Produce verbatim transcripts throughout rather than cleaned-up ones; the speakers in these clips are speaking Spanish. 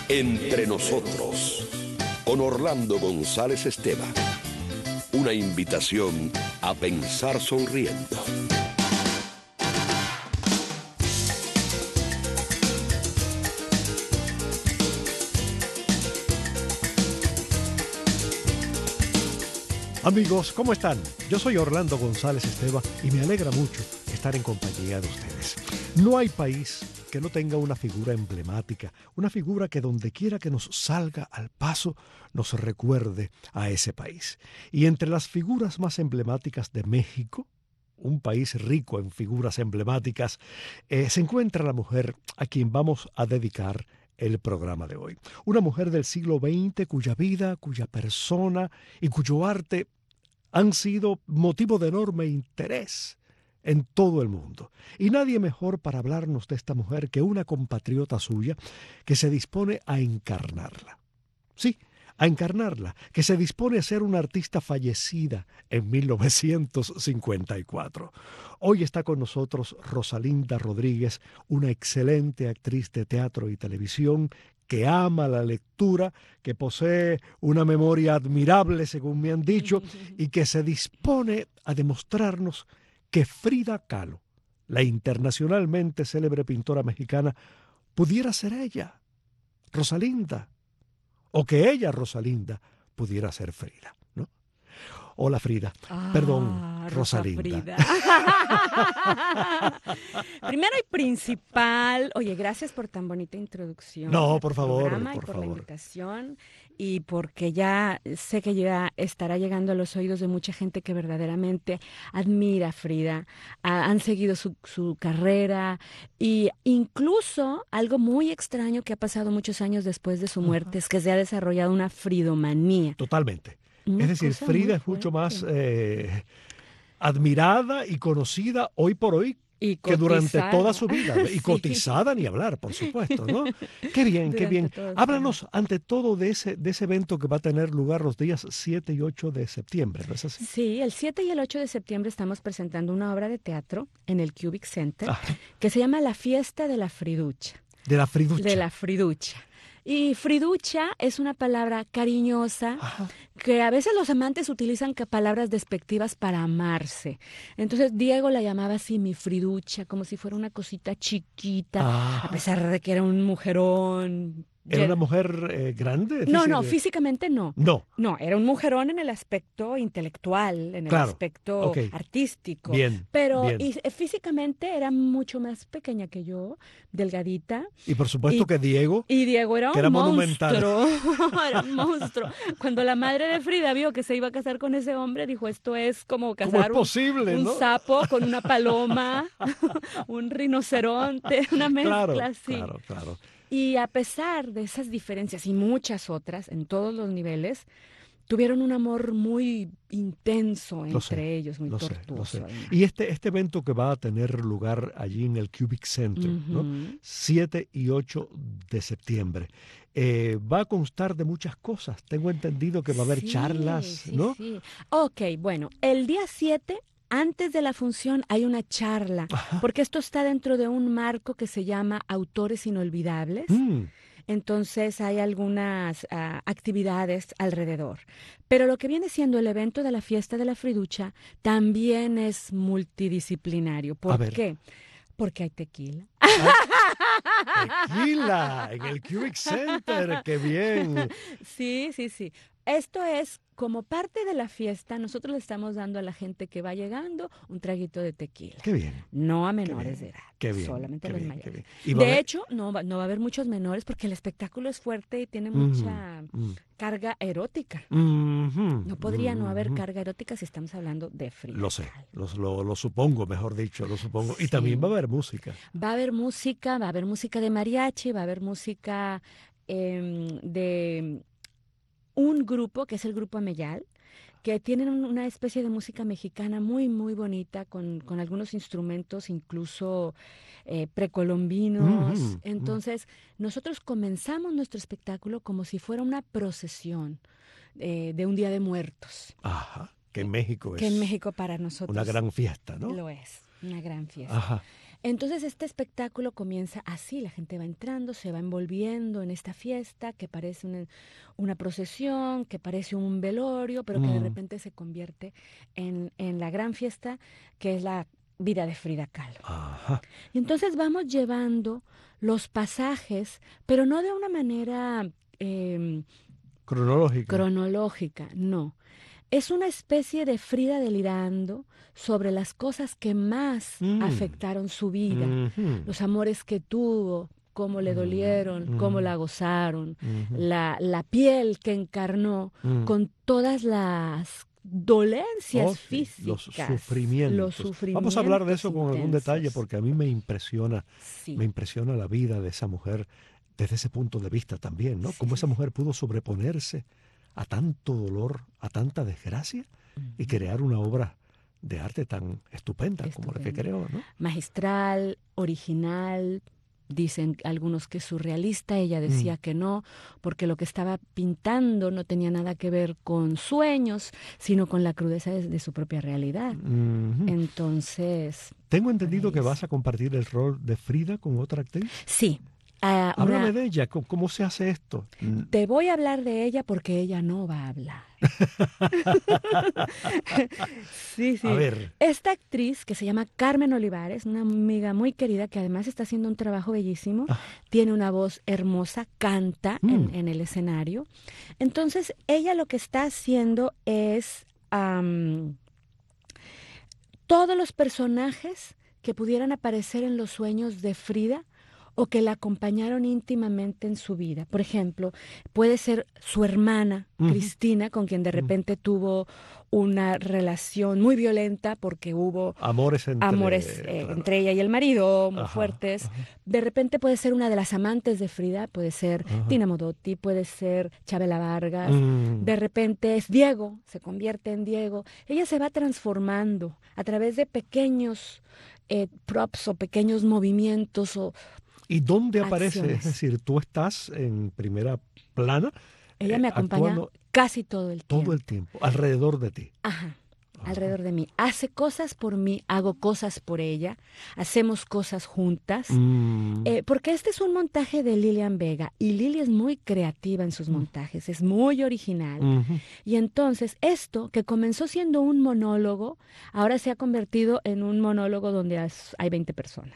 Entre nosotros, con Orlando González Esteban. Una invitación a pensar sonriendo. Amigos, ¿cómo están? Yo soy Orlando González Esteban y me alegra mucho estar en compañía de ustedes. No hay país que no tenga una figura emblemática, una figura que donde quiera que nos salga al paso nos recuerde a ese país. Y entre las figuras más emblemáticas de México, un país rico en figuras emblemáticas, eh, se encuentra la mujer a quien vamos a dedicar el programa de hoy. Una mujer del siglo veinte cuya vida, cuya persona y cuyo arte han sido motivo de enorme interés en todo el mundo. Y nadie mejor para hablarnos de esta mujer que una compatriota suya que se dispone a encarnarla. Sí, a encarnarla, que se dispone a ser una artista fallecida en mil novecientos cincuenta y cuatro. Hoy está con nosotros Rosalinda Rodríguez, una excelente actriz de teatro y televisión que ama la lectura, que posee una memoria admirable, según me han dicho, y que se dispone a demostrarnos que Frida Kahlo, la internacionalmente célebre pintora mexicana, pudiera ser ella, Rosalinda, o que ella, Rosalinda, pudiera ser Frida, ¿no? Hola, Frida. Ah, Perdón, Rosa Rosalinda. Frida. Primero y principal, oye, gracias por tan bonita introducción. No, al por favor, programa por y por favor. la invitación y porque ya sé que ya estará llegando a los oídos de mucha gente que verdaderamente admira a Frida, a, han seguido su, su carrera y incluso algo muy extraño que ha pasado muchos años después de su muerte es que se ha desarrollado una fridomanía. Totalmente. Una Es decir, cosa Frida muy es mucho más fuerte. eh, admirada y conocida hoy por hoy Y que durante toda cotizada. su vida. Y Sí. cotizada ni hablar, por supuesto, ¿no? Qué bien, qué Durante bien. toda su Háblanos vida. ante todo de ese, de ese evento que va a tener lugar los días siete y ocho de septiembre, ¿no es así? Sí, el siete y el ocho de septiembre estamos presentando una obra de teatro en el Cubic Center Ah, que se llama La Fiesta de la Friducha. de la De Friducha. la Friducha. Y Friducha es una palabra cariñosa Ajá. que a veces los amantes utilizan que palabras despectivas para amarse. Entonces Diego la llamaba así mi Friducha, como si fuera una cosita chiquita, a Ajá. pesar de que era un mujerón. ¿Era una Lle- mujer eh, grande? No, Difícil no, de- físicamente no. No, No, era un mujerón en el aspecto intelectual, en el claro. aspecto Ok. artístico, Bien, pero bien. y, eh, físicamente era mucho más pequeña que yo, delgadita, Y por supuesto y, que Diego, y Diego era que un era monumental. monstruo, era un monstruo. Cuando la madre de Frida vio que se iba a casar con ese hombre, dijo, esto es como ¿Cómo es casar un, posible, un no? sapo con una paloma, un rinoceronte, una mezcla Claro, así. claro, claro. Y a pesar de esas diferencias y muchas otras en todos los niveles, tuvieron un amor muy intenso Lo sé, entre ellos, muy lo sé, lo tortuoso sé. además. Y este, este evento que va a tener lugar allí en el Cubic Center, ¿no? Ujú. siete y ocho de septiembre, eh, va a constar de muchas cosas. Tengo entendido que va a haber Sí, charlas, sí, ¿no? sí. Ok, bueno, el día siete, antes de la función, hay una charla, Ajá. porque esto está dentro de un marco que se llama Autores Inolvidables. Mm, Entonces hay algunas ah, actividades alrededor. Pero lo que viene siendo el evento de la fiesta de la Friducha también es multidisciplinario. a ¿Por ver. qué? Porque hay tequila. Ay, tequila en el Cubic Center, qué bien. Sí, sí, sí. Esto es como parte de la fiesta. Nosotros le estamos dando a la gente que va llegando un traguito de tequila. Qué bien, No a qué menores bien, de edad, qué bien, solamente a qué los bien, qué mayores. bien. Y va a De haber... hecho, no va, no va a haber muchos menores porque el espectáculo es fuerte y tiene Ujú, mucha mm, carga erótica. ujú, No podría no haber ujú. carga erótica si estamos hablando de Frida Lo sé, Kahlo. lo, lo- lo supongo, mejor dicho, lo supongo. Y también va a Sí. haber música. Va a haber música, va a haber música de mariachi, va a haber música em, de un grupo que es el Grupo Ameyal, que tienen un- una especie de música mexicana muy, muy bonita, con, con algunos instrumentos incluso eh, precolombinos. Ujú, mm. Entonces, nosotros comenzamos nuestro espectáculo como si fuera una procesión eh, de un Día de Muertos, Ajá, que eh, en México que en es México para una nosotros gran fiesta, ¿no? lo es, una gran fiesta. Ajá. Entonces este espectáculo comienza así, la gente va entrando, se va envolviendo en esta fiesta que parece una, una procesión, que parece un velorio, pero que de Mm. repente se convierte en, en la gran fiesta que es la vida de Frida Kahlo. Ajá. Y entonces vamos llevando los pasajes, pero no de una manera eh, Cronológica. cronológica, no. Es una especie de Frida delirando sobre las cosas que más Mm. afectaron su vida, Ujú. los amores que tuvo, cómo le Mm, dolieron, cómo mm. la gozaron, Ujú. la, la piel que encarnó Mm. con todas las dolencias Oh, sí, los físicas, sufrimientos. los sufrimientos Vamos a hablar de eso con algún detalle intensos. porque a mí me impresiona, Sí, me impresiona la vida de esa mujer desde ese punto de vista también, ¿no? Sí, Cómo sí, esa sí. mujer pudo sobreponerse a tanto dolor, a tanta desgracia y crear una obra de arte tan estupenda como la que Estupenda. creó, ¿no? magistral, original. Dicen algunos que es surrealista, ella decía Mm. que no, porque lo que estaba pintando no tenía nada que ver con sueños, sino con la crudeza de, de su propia realidad. Ujú. Entonces, Tengo entendido ahí que es. vas a compartir el rol de Frida con otra actriz. Sí, ah, Háblame una, de ella, ¿cómo, cómo se hace esto? Mm. te voy a hablar de ella porque ella no va a hablar. Sí, A sí. ver. Esta actriz que se llama Carmen Olivares, una amiga muy querida que además está haciendo un trabajo bellísimo, Ah. tiene una voz hermosa, canta Mm. en, en el escenario. Entonces, ella lo que está haciendo es am, todos los personajes que pudieran aparecer en los sueños de Frida o que la acompañaron íntimamente en su vida. Por ejemplo, puede ser su hermana, Ujú. Cristina, con quien de repente tuvo una relación muy violenta porque hubo Amores entre... amores eh, claro. entre ella y el marido muy Ajá, fuertes. ajá. De repente puede ser una de las amantes de Frida, puede ser Ajá. Tina Modotti, puede ser Chabela Vargas. Mm. De repente es Diego, se convierte en Diego. Ella se va transformando a través de pequeños eh, props o pequeños movimientos o ¿Y dónde aparece? acciones. Es decir, tú estás en primera plana ella eh, me acompaña actuando casi todo el tiempo. todo el tiempo, alrededor de ti. Ajá, Ajá. alrededor de mí. Hace cosas por mí, hago cosas por ella, hacemos cosas juntas. Mm. Eh, porque este es un montaje de Lilian Vega y Lili es muy creativa en sus montajes, es muy original. Ujú. Y entonces esto, que comenzó siendo un monólogo, ahora se ha convertido en un monólogo donde has- hay veinte personas.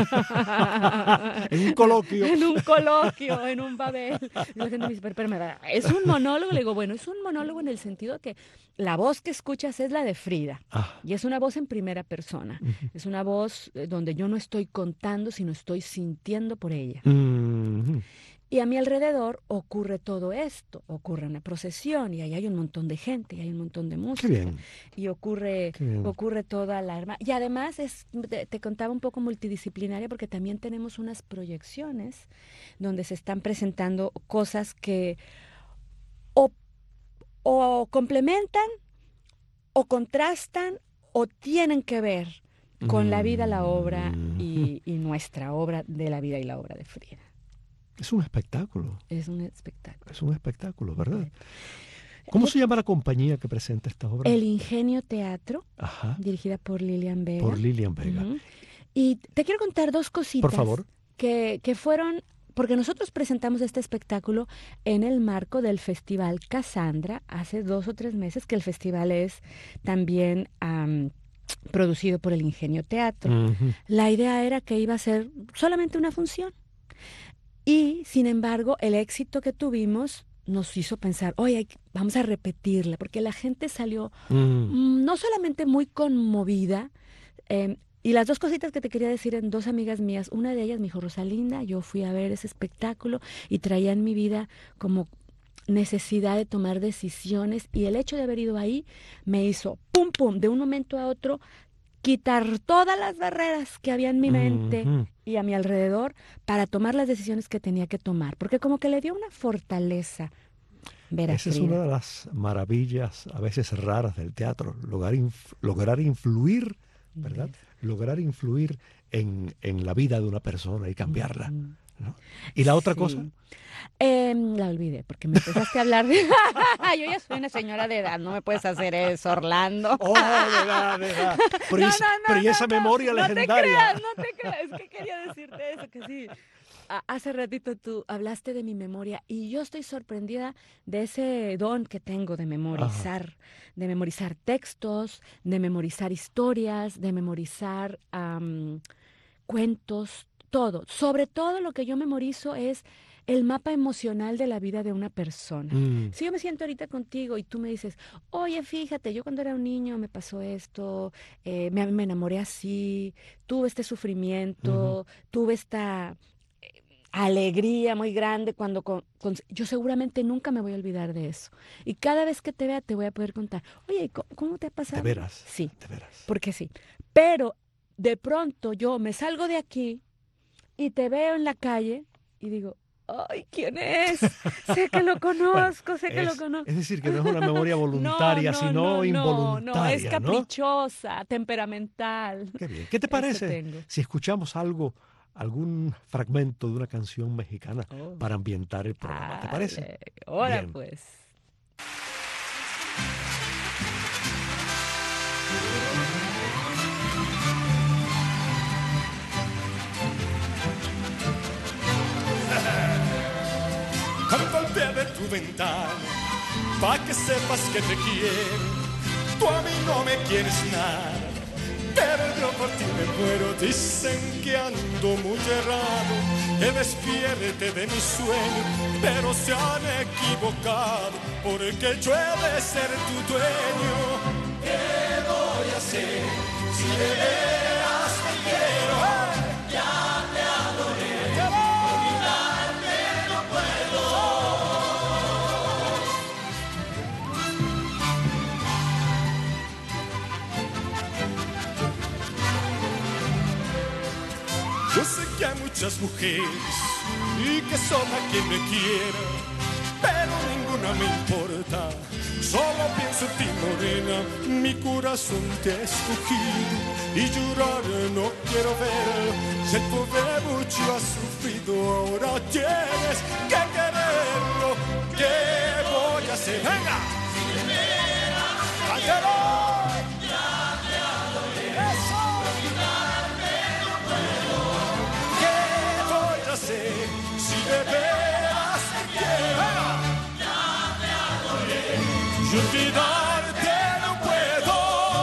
En un coloquio. En un coloquio, en un babel. Y la gente me dice, pero, pero, pero, ¿es un monólogo? Le digo, bueno, es un monólogo en el sentido que la voz que escuchas es la de Frida. Ah. Y es una voz en primera persona. Ujú. Es una voz eh, donde yo no estoy contando, sino estoy sintiendo por ella. Mhm. Y a mi alrededor ocurre todo esto. Ocurre una procesión y ahí hay un montón de gente y hay un montón de música. Qué bien. Y ocurre, Qué bien. ocurre toda la... arma- Y además es, te, te contaba un poco multidisciplinaria porque también tenemos unas proyecciones donde se están presentando cosas que o, o complementan o contrastan o tienen que ver con la vida, la obra y, y nuestra obra de la vida y la obra de Frida. Es un espectáculo. Es un espectáculo. Es un espectáculo, ¿verdad? ¿Cómo se llama la compañía que presenta esta obra? El Ingenio Teatro, Ajá. dirigida por Lilian Vega. Por Lilian Vega. Ujú. Y te quiero contar dos cositas. Por favor. Que, que fueron, porque nosotros presentamos este espectáculo en el marco del Festival Cassandra hace dos o tres meses, que el festival es también um, producido por el Ingenio Teatro. Ujú. La idea era que iba a ser solamente una función. Y, sin embargo, el éxito que tuvimos nos hizo pensar, oye, vamos a repetirla, porque la gente salió Mm. mm, no solamente muy conmovida, eh, y las dos cositas que te quería decir en dos amigas mías, una de ellas me dijo, Rosalinda, yo fui a ver ese espectáculo y traía en mi vida como necesidad de tomar decisiones y el hecho de haber ido ahí me hizo, pum, pum, de un momento a otro, quitar todas las barreras que había en mi mente Ujú. y a mi alrededor para tomar las decisiones que tenía que tomar, porque como que le dio una fortaleza ver a Esa es Frida. una de las maravillas a veces raras del teatro, lograr, inf- lograr influir, ¿verdad? Lograr influir en, en la vida de una persona y cambiarla, Ujú. ¿no? ¿Y la otra Sí. cosa? Eh, la olvidé porque me empezaste a hablar de... Yo ya soy una señora de edad, no me puedes hacer eso, Orlando. Oh, de verdad, de verdad. Pero, No, y esa- no, no, pero y esa no, no, memoria no te legendaria. creas, no te creas, es que quería decirte eso, que sí. A- Hace ratito tú hablaste de mi memoria y yo estoy sorprendida de ese don que tengo de memorizar, de memorizar textos, de memorizar historias, de memorizar am, cuentos, todo. Sobre todo lo que yo memorizo es el mapa emocional de la vida de una persona. Mm, Si yo me siento ahorita contigo y tú me dices, oye, fíjate, yo cuando era un niño me pasó esto, eh, me, me enamoré así, tuve este ujú. sufrimiento, tuve esta eh, alegría muy grande cuando... con- con- yo seguramente nunca me voy a olvidar de eso. Y cada vez que te vea te voy a poder contar, oye, ¿cómo, cómo te ha De pasado? veras, Sí, de veras. porque sí. Pero de pronto yo me salgo de aquí y te veo en la calle y digo, ay, ¿quién es? Sé que lo Bueno, conozco, sé que lo es, conozco. es decir, que no es una memoria No, voluntaria, no, sino no, no, no, es involuntaria, ¿no? caprichosa, temperamental. Qué bien. ¿Qué te Eso parece tengo. si escuchamos algo, algún fragmento de una canción mexicana Oh, para ambientar el programa? ¿Te parece? ale, ahora Bien. pues. Canto al pie de tu ventana, pa' que sepas que te quiero. Tú a mí no me quieres nada, pero yo por ti me muero. Dicen que ando muy errado, que despierte de mi sueño, pero se han equivocado, porque yo he de ser tu dueño. ¿Qué voy a hacer si de veras te quiero? ¡Hey! Ya te adoré, olvidarte no puedo. Yo sé que hay muchas mujeres y que son a quien me quiera, pero ninguna me importa. Solo pienso en ti, morena, mi corazón te ha escogido y llorar no quiero ver. Si el pobre mucho ha sufrido, ahora tienes que quererlo. ¿Qué voy a hacer? ¡Venga! ¡Cántalo! ¡Eso! ¿Qué voy a hacer si de veras te quiero? Y olvidarte no puedo.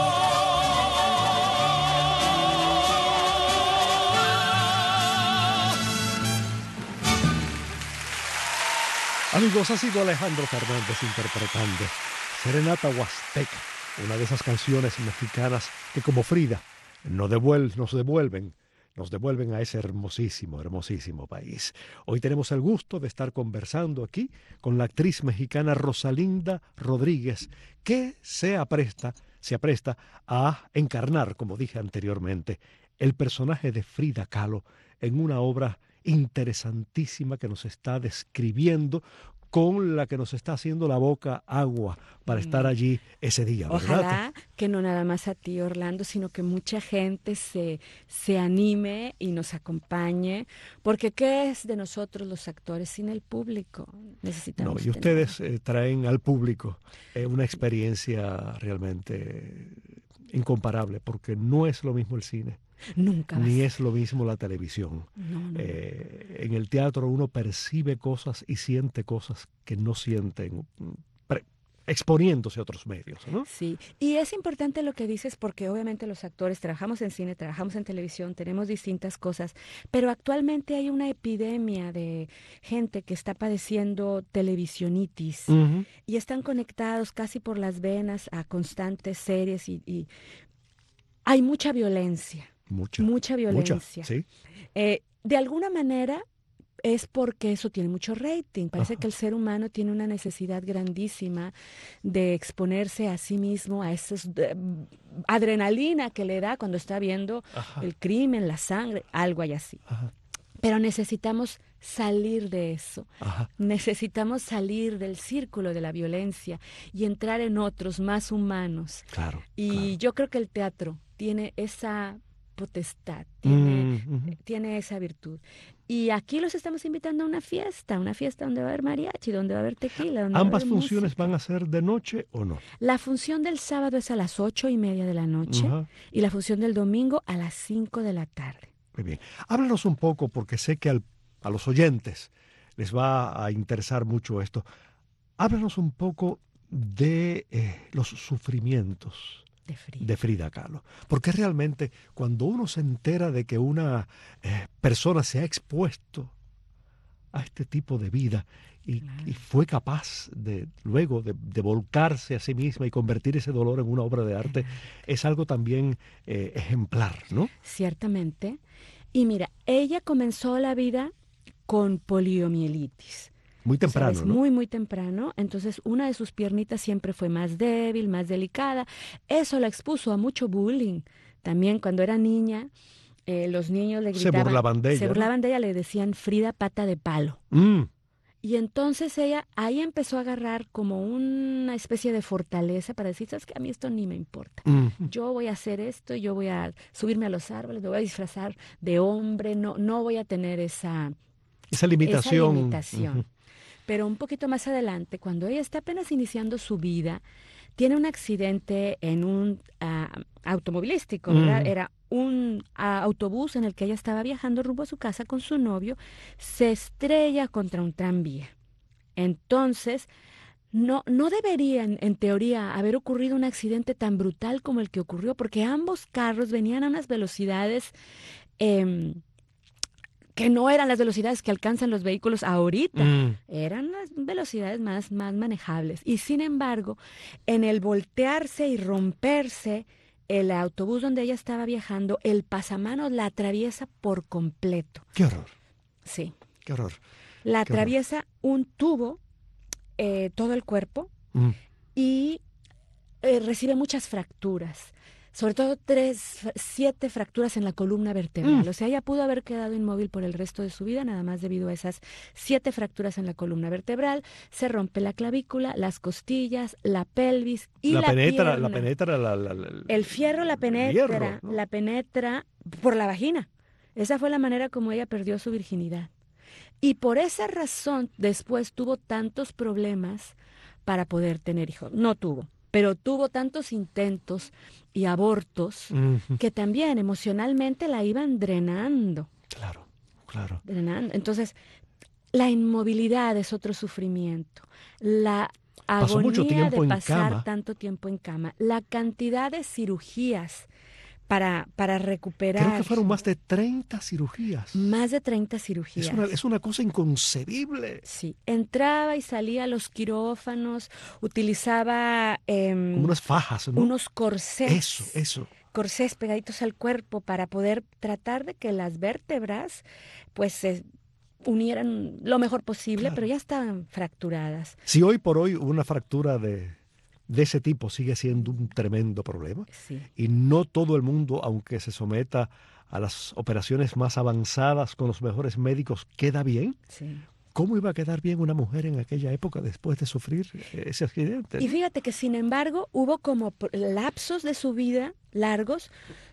Amigos, ha sido Alejandro Fernández interpretando Serenata Huasteca, una de esas canciones mexicanas que como Frida nos devuel- nos devuelven, nos devuelven a ese hermosísimo, hermosísimo país. Hoy tenemos el gusto de estar conversando aquí con la actriz mexicana Rosalinda Rodríguez, que se apresta, se apresta a encarnar, como dije anteriormente, el personaje de Frida Kahlo en una obra interesantísima que nos está describiendo, con la que nos está haciendo la boca agua para estar Mm. allí ese día, ¿verdad? Ojalá que no nada más a ti, Orlando, sino que mucha gente se, se anime y nos acompañe, porque ¿qué es de nosotros los actores sin el público? No, Necesitamos y tener- ustedes eh, traen al público eh, una experiencia realmente incomparable, porque no es lo mismo el cine, Nunca va a ni ser. es lo mismo la televisión. No, no, no. Eh, en el teatro uno percibe cosas y siente cosas que no sienten mm, pre- exponiéndose a otros medios, ¿no? Sí, y es importante lo que dices porque obviamente los actores trabajamos en cine, trabajamos en televisión, tenemos distintas cosas, pero actualmente hay una epidemia de gente que está padeciendo televisionitis Ujú. y están conectados casi por las venas a constantes series y, y hay mucha violencia, Mucha, mucha mucha, violencia. sí. Eh, de alguna manera es porque eso tiene mucho rating. Parece Ajá. que el ser humano tiene una necesidad grandísima de exponerse a sí mismo a esa adrenalina que le da cuando está viendo Ajá, el crimen, la sangre, algo hay así. ajá, Pero necesitamos salir de eso. ajá. Necesitamos salir del círculo de la violencia y entrar en otros más humanos. Claro. Y claro. yo creo que el teatro tiene esa potestad, tiene, Mm, ujú. tiene esa virtud. Y aquí los estamos invitando a una fiesta, una fiesta donde va a haber mariachi, donde va a haber tequila. Donde ¿Ambas va a haber funciones música. van a ser de noche o no? La función del sábado es a las ocho y media de la noche Ajá. y la función del domingo a las cinco de la tarde. Muy bien. Háblanos un poco, porque sé que al- a los oyentes les va a interesar mucho esto. Háblanos un poco de eh, los sufrimientos De Frida. de Frida Kahlo. Porque realmente cuando uno se entera de que una eh, persona se ha expuesto a este tipo de vida y, Claro. y fue capaz de luego de, de volcarse a sí misma y convertir ese dolor en una obra de arte, es algo también eh, ejemplar, ¿no? Ciertamente. Y mira, ella comenzó la vida con poliomielitis. Muy Tú temprano, sabes, ¿no? muy, muy temprano. Entonces, una de sus piernitas siempre fue más débil, más delicada. Eso la expuso a mucho bullying. También cuando era niña, eh, los niños le Se gritaban. burlaban de ella, Se ¿no? burlaban de ella, le decían Frida pata de palo. Mm, Y entonces ella ahí empezó a agarrar como una especie de fortaleza para decir, sabes que a mí esto ni me importa. mm. Yo voy a hacer esto, yo voy a subirme a los árboles, me voy a disfrazar de hombre, no, no voy a tener esa, Esa esa limitación. limitación. Ujú. Pero un poquito más adelante, cuando ella está apenas iniciando su vida, tiene un accidente en un ah, automovilístico, ¿verdad? Ujú. Era un ah, autobús en el que ella estaba viajando rumbo a su casa con su novio, se estrella contra un tranvía. Entonces, no, no debería, en, en teoría, haber ocurrido un accidente tan brutal como el que ocurrió, porque ambos carros venían a unas velocidades em, que no eran las velocidades que alcanzan los vehículos ahorita. Mm. Eran las velocidades más, más manejables. Y sin embargo, en el voltearse y romperse el autobús donde ella estaba viajando, el pasamanos la atraviesa por completo. Qué horror, Sí. qué horror. La Qué horror. atraviesa un tubo, eh, todo el cuerpo, Mm. y eh, recibe muchas fracturas. Sobre todo tres, siete fracturas en la columna vertebral. Mm. O sea, ella pudo haber quedado inmóvil por el resto de su vida, nada más debido a esas siete fracturas en la columna vertebral. Se rompe la clavícula, las costillas, la pelvis y la, la, penetra, pierna. la penetra, la, la- la- El fierro la el penetra, hierro, ¿no? la penetra por la vagina. Esa fue la manera como ella perdió su virginidad. Y por esa razón después tuvo tantos problemas para poder tener hijos. No tuvo, pero tuvo tantos intentos y abortos Ujú. que también emocionalmente la iban drenando, Claro, claro. drenando. Entonces, la inmovilidad es otro sufrimiento. La Pasó mucho agonía tiempo de en pasar cama. tanto tiempo en cama, la cantidad de cirugías para, para recuperar. Creo que fueron más de treinta cirugías. Más de treinta cirugías. Es una, es una cosa inconcebible. Sí, entraba y salía a los quirófanos, utilizaba em, Como unas fajas, ¿no? unos corsés, Eso, eso. corsés pegaditos al cuerpo para poder tratar de que las vértebras pues se unieran lo mejor posible, Claro. pero ya estaban fracturadas. Si hoy por hoy una fractura de, de ese tipo sigue siendo un tremendo problema, Sí. y no todo el mundo, aunque se someta a las operaciones más avanzadas con los mejores médicos, queda bien. Sí. ¿Cómo iba a quedar bien una mujer en aquella época después de sufrir ese accidente? Y fíjate que sin embargo hubo como p- lapsos de su vida largos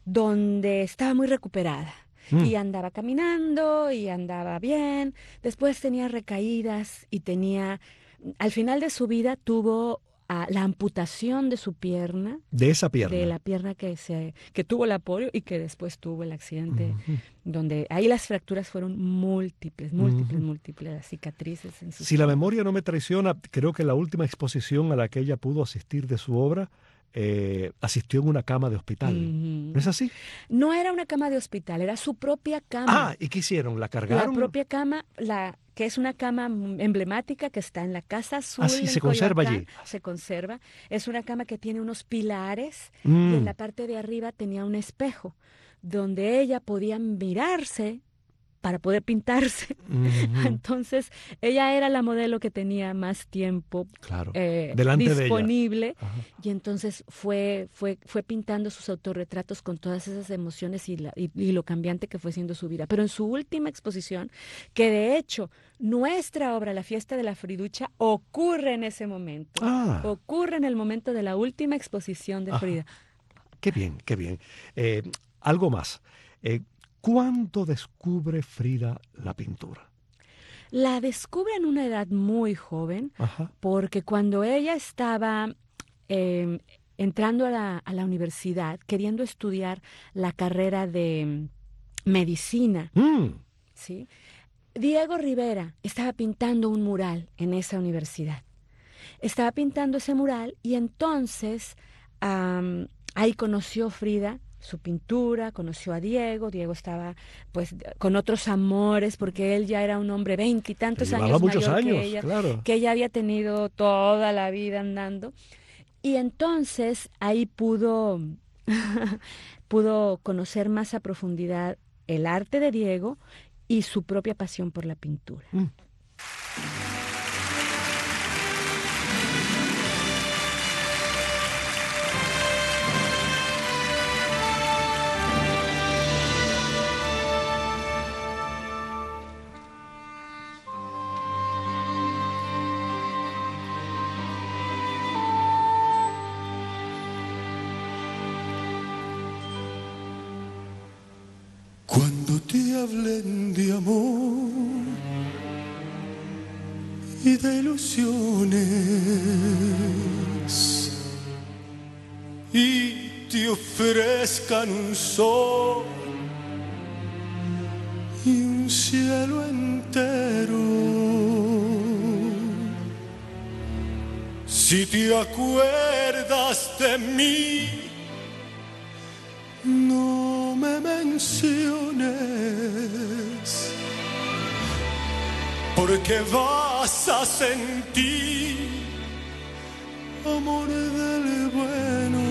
donde estaba muy recuperada. Mm. Y andaba caminando y andaba bien. Después tenía recaídas y tenía, al final de su vida tuvo ah, la amputación de su pierna, De esa pierna. de la pierna que, se, que tuvo la polio y que después tuvo el accidente, Ujú. donde ahí las fracturas fueron múltiples, múltiples, Ujú. múltiples, las cicatrices en sus Si la piernas. memoria no me traiciona, creo que la última exposición a la que ella pudo asistir de su obra, eh, asistió en una cama de hospital. Ujú. ¿No es así? No era una cama de hospital, era su propia cama. Ah, ¿y qué hicieron? ¿La La cargaron? propia cama, la que es una cama emblemática que está en la Casa Azul. Ah, sí, en se conserva Coyoacán, allí. Se conserva. Es una cama que tiene unos pilares y Mm. en la parte de arriba tenía un espejo donde ella podía mirarse para poder pintarse. Ujú. Entonces, ella era la modelo que tenía más tiempo Claro. eh, Delante de ella. disponible. Ajá. Y entonces fue, fue, fue pintando sus autorretratos con todas esas emociones y, la- y- y lo cambiante que fue siendo su vida. Pero en su última exposición, que de hecho nuestra obra, La Fiesta de la Friducha, ocurre en ese momento. Ah, Ocurre en el momento de la última exposición de Ajá. Frida. qué bien, qué bien. Eh, algo más. Eh, ¿Cuándo descubre Frida la pintura? La descubre en una edad muy joven, Ajá. porque cuando ella estaba eh, entrando a la, a la universidad, queriendo estudiar la carrera de medicina, mm. ¿sí? Diego Rivera estaba pintando un mural en esa universidad. Estaba pintando ese mural y entonces um, ahí conoció Frida su pintura, conoció a Diego. Diego estaba pues con otros amores porque él ya era un hombre veintitantos años muchos mayor años, que ella, claro. que ella había tenido toda la vida andando. Y entonces ahí pudo, pudo conocer más a profundidad el arte de Diego y su propia pasión por la pintura. Mm. Cuando te hablen de amor y de ilusiones y te ofrezcan un sol y un cielo entero, si te acuerdas de mí, no me menciones, porque vas a sentir amor del bueno.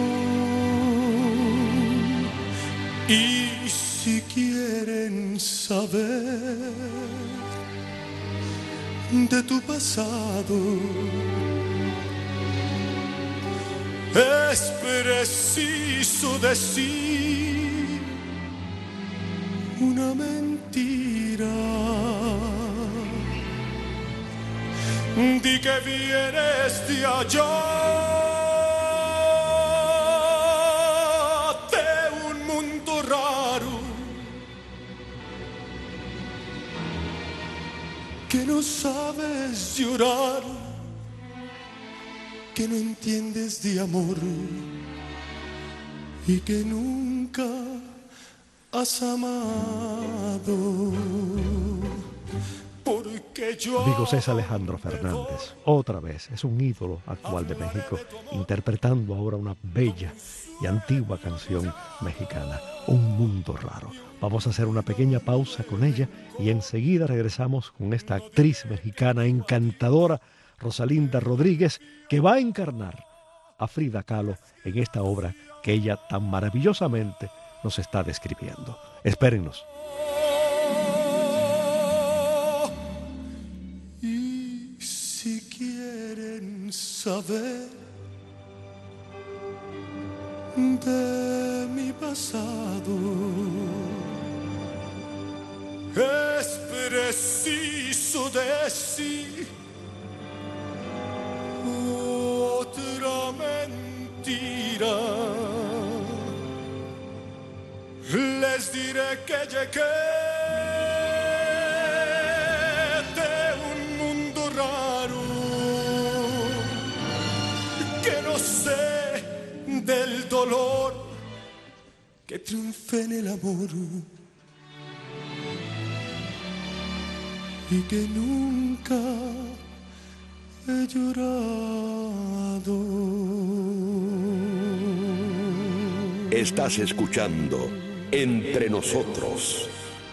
Y si quieren saber de tu pasado, es preciso decir una mentira. Di que vienes de allá, de un mundo raro, que no sabes llorar, que no entiendes de amor y que nunca has amado. Porque yo... Amigos, es Alejandro Fernández, otra vez, es un ídolo actual de México, interpretando ahora una bella y antigua canción mexicana, Un Mundo Raro. Vamos a hacer una pequeña pausa con ella y enseguida regresamos con esta actriz mexicana encantadora, Rosalinda Rodríguez, que va a encarnar a Frida Kahlo en esta obra que ella tan maravillosamente nos está describiendo. Espérennos. Y si quieren saber de mi pasado, es preciso decir otra mentira. Les diré que llegué de un mundo raro, que no sé del dolor, que triunfe en el amor y que nunca he llorado. Estás escuchando Entre Nosotros.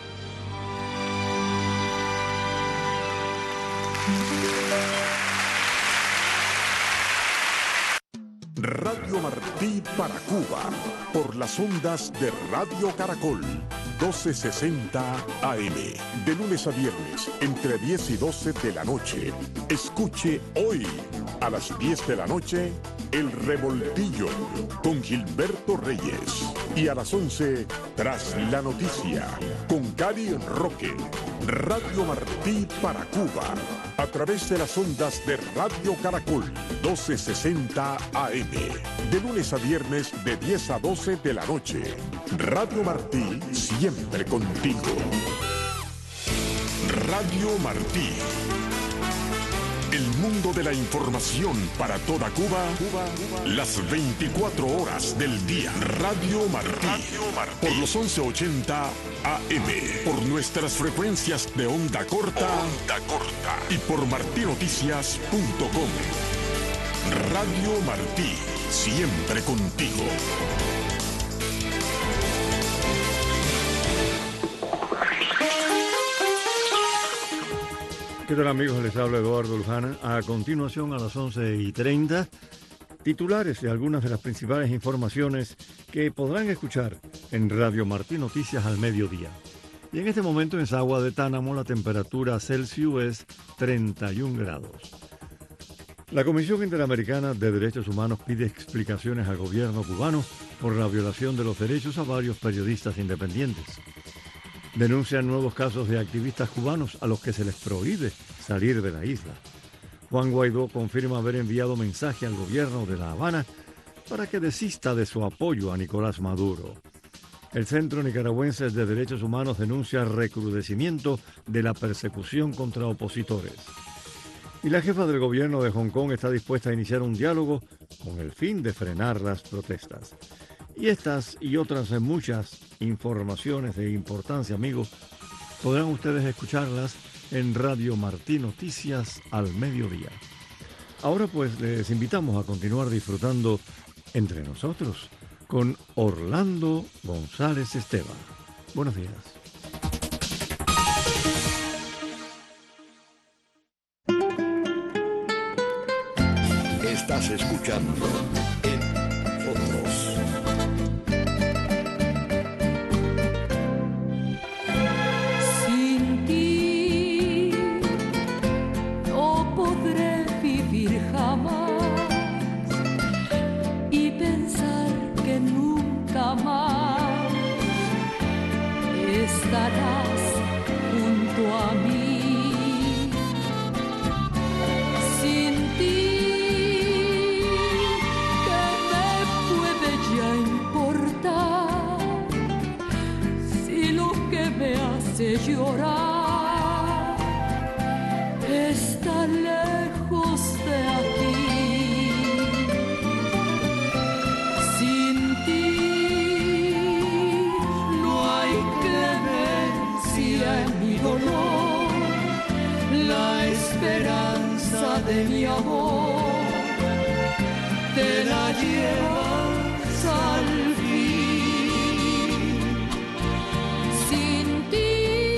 Radio Martí para Cuba, por las ondas de Radio Caracol, doce sesenta A M, de lunes a viernes, entre diez y doce de la noche. Escuche hoy, a las diez de la noche, El Revoltillo, con Gilberto Reyes. Y a las once, Tras la Noticia, con Cari Roque. Radio Martí para Cuba. a través de las ondas de Radio Caracol doce sesenta A M. De lunes a viernes de diez a doce de la noche. Radio Martí, siempre contigo. Radio Martí. El mundo de la información para toda Cuba, las veinticuatro horas del día. Radio Martí, Radio Martí. Por los once ochenta A M, por nuestras frecuencias de onda corta, onda corta y por martí noticias punto com. Radio Martí, siempre contigo. ¿Qué tal, amigos? Les habla Eduardo Lujana. A continuación, a las once y treinta, titulares de algunas de las principales informaciones que podrán escuchar en Radio Martí Noticias al mediodía. Y en este momento en Sagua de Tánamo la temperatura Celsius es treinta y un grados. La Comisión Interamericana de Derechos Humanos pide explicaciones al gobierno cubano por la violación de los derechos a varios periodistas independientes. Denuncian nuevos casos de activistas cubanos a los que se les prohíbe salir de la isla. Juan Guaidó confirma haber enviado mensaje al gobierno de La Habana para que desista de su apoyo a Nicolás Maduro. El Centro Nicaragüense de Derechos Humanos denuncia recrudecimiento de la persecución contra opositores. Y la jefa del gobierno de Hong Kong está dispuesta a iniciar un diálogo con el fin de frenar las protestas. Y estas y otras muchas informaciones de importancia, amigos, podrán ustedes escucharlas en Radio Martí Noticias al mediodía. Ahora pues les invitamos a continuar disfrutando entre nosotros con Orlando González Esteban. Buenos días. Estás escuchando en Nosotros. Sin ti no podré vivir jamás y pensar que nunca más estarás junto a mí. Sin ti, de llorar está lejos de aquí. Sin ti no hay clemencia en mi dolor, la esperanza de mi amor te la llevas al fin. Sin ti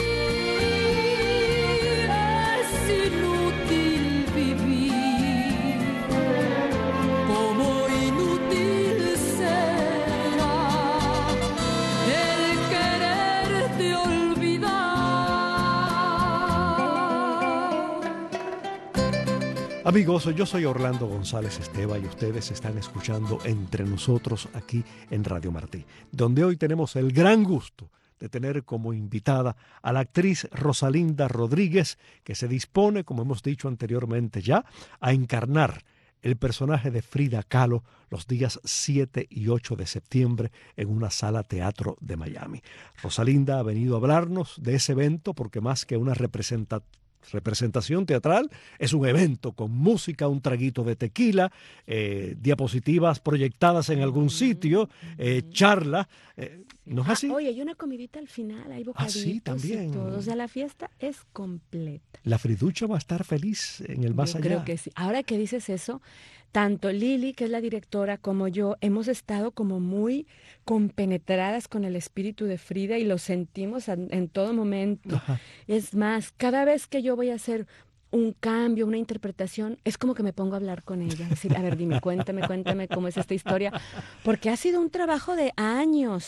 Amigos, yo soy Orlando González Esteban y ustedes están escuchando Entre Nosotros aquí en Radio Martí, donde hoy tenemos el gran gusto de tener como invitada a la actriz Rosalinda Rodríguez, que se dispone, como hemos dicho anteriormente ya, a encarnar el personaje de Frida Kahlo los días siete y ocho de septiembre en una sala teatro de Miami. Rosalinda ha venido a hablarnos de ese evento porque más que una representación representación teatral, es un evento con música, un traguito de tequila, eh, diapositivas proyectadas en algún sitio, eh, charla, eh, ¿no es así? Ah, oye, hay una comidita al final, hay bocaditos. Ah, sí, también. Y todo. O sea, la fiesta es completa. La Friducha va a estar feliz en el más yo allá. Creo que sí. Ahora que dices eso, tanto Lili, que es la directora, como yo, hemos estado como muy compenetradas con el espíritu de Frida y lo sentimos en, en todo momento. Ajá. Es más, cada vez que yo voy a hacer un cambio, una interpretación, es como que me pongo a hablar con ella. Es decir, a ver, dime, cuéntame, cuéntame cómo es esta historia. Porque ha sido un trabajo de años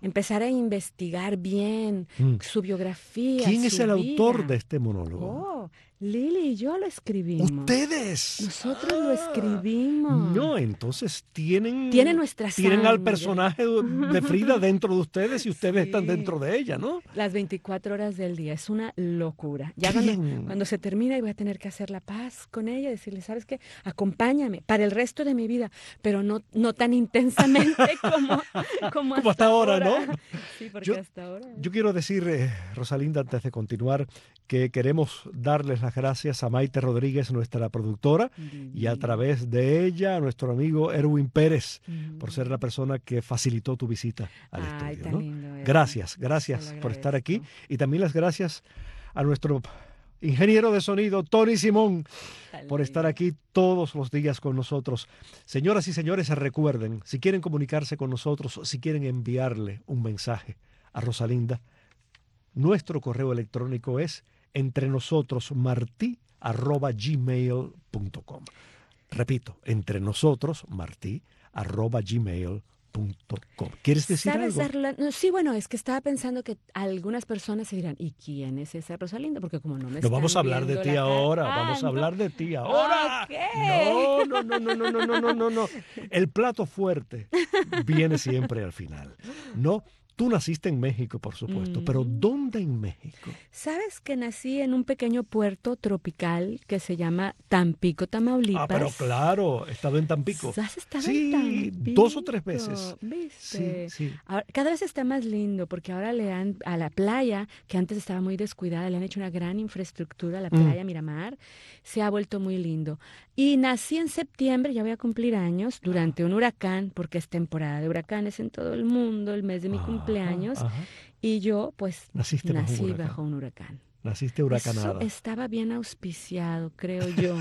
empezar a investigar bien Mm. su biografía. ¿Quién es su el vida. autor de este monólogo? Oh, Lili y yo lo escribimos. ¡Ustedes! Nosotros lo escribimos. No, entonces tienen, Tiene nuestra tienen al sangre. personaje de Frida dentro de ustedes y ustedes Sí. están dentro de ella, ¿no? Las veinticuatro horas del día, es una locura. Ya ¡Qué cuando, bien! cuando se termina y voy a tener que hacer la paz con ella, decirle, ¿sabes qué? Acompáñame para el resto de mi vida, pero no, no tan intensamente como, como, Como hasta ahora, ¿no? Sí, porque Yo- hasta ahora. Yo quiero decir, eh, Rosalinda, antes de continuar, que queremos darles las gracias a Maite Rodríguez, nuestra productora, y a través de ella a nuestro amigo Erwin Pérez, por ser la persona que facilitó tu visita al Ay, estudio, tan ¿no? lindo, Erwin. Gracias, Te gracias lo por estar aquí. agradezco. Y también las gracias a nuestro ingeniero de sonido, Tony Simón, Tan por estar lindo. aquí todos los días con nosotros. Señoras y señores, recuerden, si quieren comunicarse con nosotros, si quieren enviarle un mensaje a Rosalinda, nuestro correo electrónico es entrenosotros.martí arroba gmail punto com. Repito, entrenosotros.martí arroba gmail punto com. ¿Quieres decir ¿Sabes, algo? Arla- Sí, bueno, es que estaba pensando que algunas personas se dirán, ¿y quién es esa Rosalinda? Porque como no me No están vamos a hablar de viendo ti la cara- ahora, Ah, vamos a no. hablar de ti ahora. Ok. No, no, no, no, no, no, no, no, no, no. El plato fuerte viene siempre al final. No, tú naciste en México, por supuesto, pero Mm. ¿dónde en México? ¿Sabes que nací en un pequeño puerto tropical que se llama Tampico, Tamaulipas? Ah, pero claro, he estado en Tampico. ¿Has estado Sí, en Tampico? dos o tres veces. ¿Viste? Sí, sí. Ahora- cada vez está más lindo porque ahora le han a la playa, que antes estaba muy descuidada, le han hecho una gran infraestructura a la Mm. playa Miramar, se ha vuelto muy lindo. Y nací en septiembre, ya voy a cumplir años, durante un huracán, porque es temporada de huracanes en todo el mundo, el mes de mi Ajá, cumpleaños, ajá. y yo pues Naciste bajo un nací huracán. bajo un huracán. Naciste Eso huracanada. estaba bien auspiciado, creo yo.